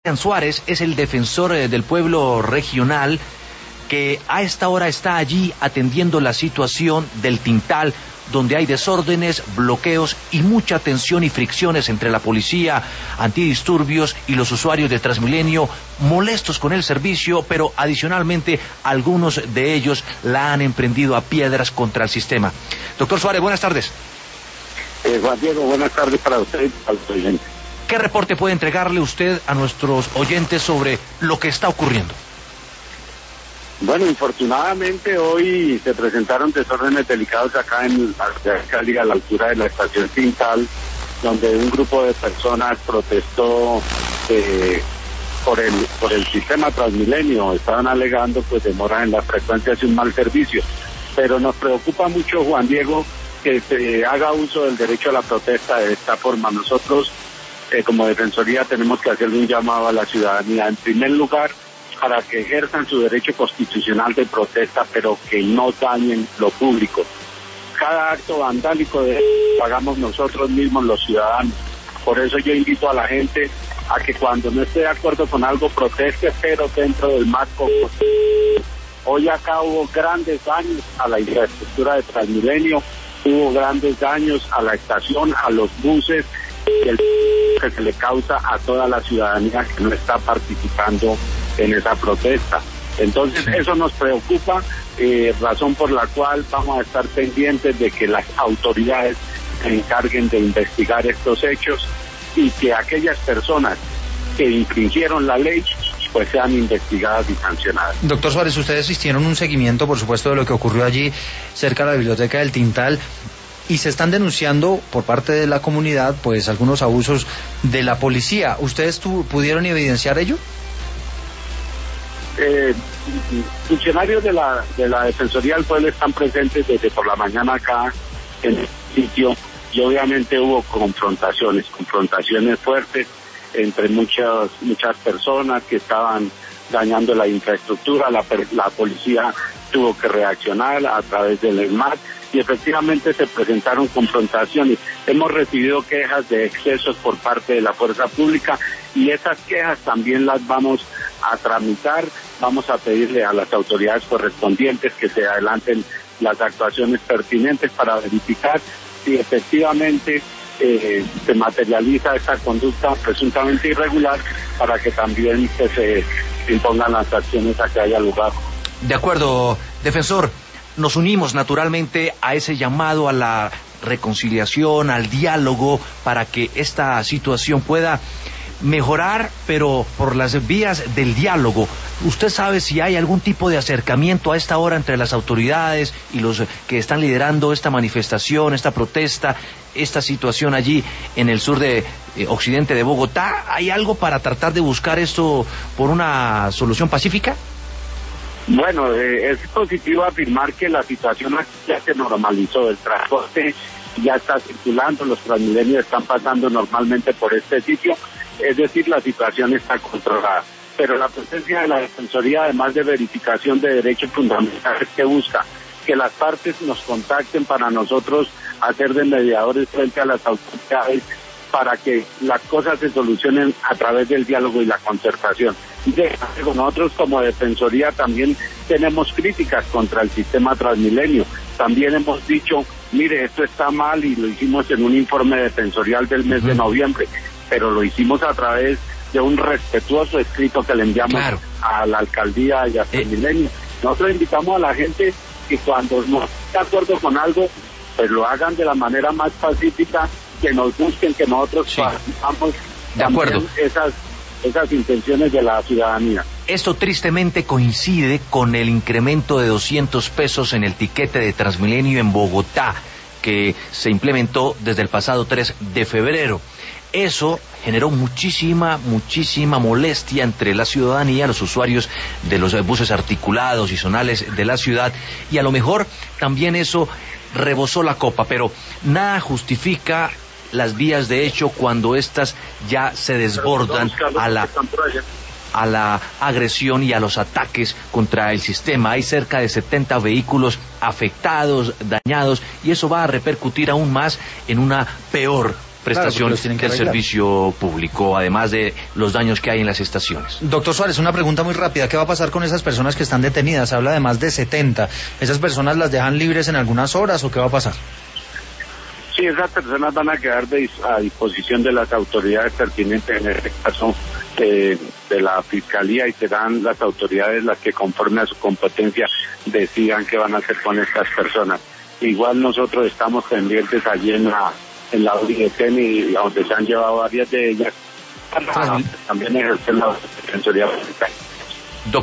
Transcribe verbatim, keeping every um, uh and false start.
Suárez es el defensor eh, del pueblo regional que a esta hora está allí atendiendo la situación del Tintal, donde hay desórdenes, bloqueos y mucha tensión y fricciones entre la policía antidisturbios y los usuarios de Transmilenio, molestos con el servicio, pero adicionalmente algunos de ellos la han emprendido a piedras contra el sistema. Doctor Suárez, buenas tardes. Eh, Juan Diego, buenas tardes para usted y para los oyentes. ¿Qué reporte puede entregarle usted a nuestros oyentes sobre lo que está ocurriendo? Bueno, infortunadamente hoy se presentaron desórdenes delicados acá en la ciudad de Cali, a la altura de la estación Tintal, donde un grupo de personas protestó eh, por el por el sistema Transmilenio. Estaban alegando pues demora en las frecuencias y un mal servicio. Pero nos preocupa mucho, Juan Diego, que se haga uso del derecho a la protesta de esta forma. Nosotros, Eh, como Defensoría, tenemos que hacerle un llamado a la ciudadanía, en primer lugar, para que ejerzan su derecho constitucional de protesta, pero que no dañen lo público. Cada acto vandálico de pagamos nosotros mismos, los ciudadanos. Por eso yo invito a la gente a que cuando no esté de acuerdo con algo, proteste, pero dentro del marco. Hoy acá hubo grandes daños a la infraestructura de Transmilenio, hubo grandes daños a la estación, a los buses, y el que se le causa a toda la ciudadanía que no está participando en esa protesta. Entonces, sí, eso nos preocupa, eh, razón por la cual vamos a estar pendientes de que las autoridades se encarguen de investigar estos hechos y que aquellas personas que infringieron la ley pues sean investigadas y sancionadas. Doctor Suárez, ustedes hicieron un seguimiento, por supuesto, de lo que ocurrió allí cerca de la biblioteca del Tintal, y se están denunciando por parte de la comunidad pues algunos abusos de la policía. ¿Ustedes tu, pudieron evidenciar ello? Eh, funcionarios de la de la Defensoría del Pueblo están presentes desde por la mañana acá en el sitio, y obviamente hubo confrontaciones, confrontaciones fuertes entre muchas muchas personas que estaban dañando la infraestructura. La, la policía tuvo que reaccionar a través del ESMAD y efectivamente se presentaron confrontaciones. Hemos recibido quejas de excesos por parte de la fuerza pública y esas quejas también las vamos a tramitar. Vamos a pedirle a las autoridades correspondientes que se adelanten las actuaciones pertinentes para verificar si efectivamente eh, se materializa esta conducta presuntamente irregular, para que también se, se impongan las acciones a que haya lugar. De acuerdo, defensor. Nos unimos naturalmente a ese llamado a la reconciliación, al diálogo, para que esta situación pueda mejorar, pero por las vías del diálogo. ¿Usted sabe si hay algún tipo de acercamiento a esta hora entre las autoridades y los que están liderando esta manifestación, esta protesta, esta situación allí en el sur de eh, occidente de Bogotá? ¿Hay algo para tratar de buscar esto por una solución pacífica? Bueno, eh, es positivo afirmar que la situación ya se normalizó, el transporte ya está circulando, los Transmilenios están pasando normalmente por este sitio, es decir, la situación está controlada. Pero la presencia de la Defensoría, además de verificación de derechos fundamentales, que busca que las partes nos contacten para nosotros hacer de mediadores frente a las autoridades, para que las cosas se solucionen a través del diálogo y la concertación. Nosotros como Defensoría también tenemos críticas contra el sistema Transmilenio. También hemos dicho, mire, esto está mal, y lo hicimos en un informe defensorial del mes de noviembre, pero lo hicimos a través de un respetuoso escrito que le enviamos claro. a la alcaldía y a Transmilenio. Nosotros invitamos a la gente que cuando no esté de acuerdo con algo, pues lo hagan de la manera más pacífica, que nos busquen, que nosotros sí. participamos de acuerdo esas esas intenciones de la ciudadanía. Esto tristemente coincide con el incremento de doscientos pesos en el tiquete de Transmilenio en Bogotá, que se implementó desde el pasado tres de febrero. Eso generó muchísima, muchísima molestia entre la ciudadanía, los usuarios de los buses articulados y zonales de la ciudad, y a lo mejor también eso rebosó la copa, pero nada justifica las vías de hecho cuando éstas ya se desbordan a la a la agresión y a los ataques contra el sistema. Hay cerca de setenta vehículos afectados, dañados, y eso va a repercutir aún más en una peor prestación claro, del servicio público, además de los daños que hay en las estaciones. Doctor Suárez, una pregunta muy rápida. ¿Qué va a pasar con esas personas que están detenidas? Se habla de más de setenta. ¿Esas personas las dejan libres en algunas horas o qué va a pasar? Sí, esas personas van a quedar de, a disposición de las autoridades pertinentes, en este caso eh, de la Fiscalía, y serán las autoridades las que conforme a su competencia decidan qué van a hacer con estas personas. Igual nosotros estamos pendientes allí en la en la U I G T N, y donde se han llevado varias de ellas para también ejercer la defensoría pública.